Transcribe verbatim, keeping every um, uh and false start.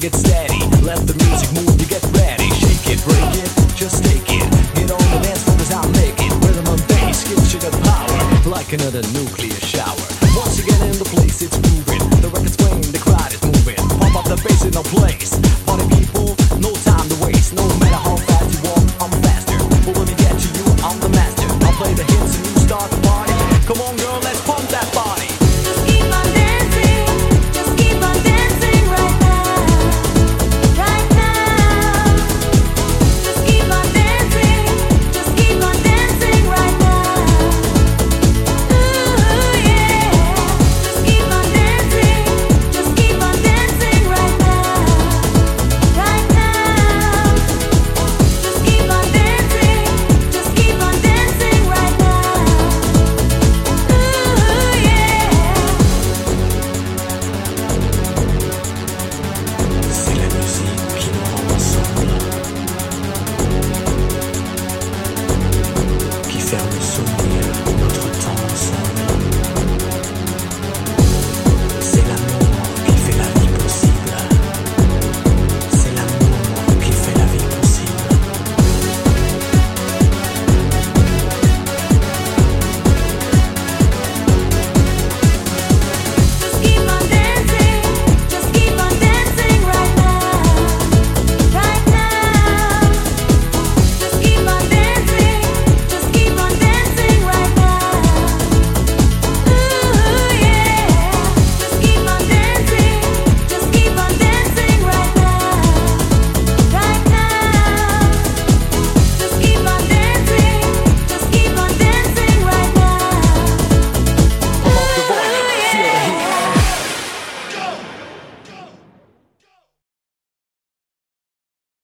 get steady. Let the music move, you get ready. Shake it, break it, just take it. Get on the dance floor cause I'll make it. Rhythm and bass gives you the power, like another nuclear shower. Once you get in the place, it's moving. The record's playing, the crowd is moving. Pump up the bass in no place.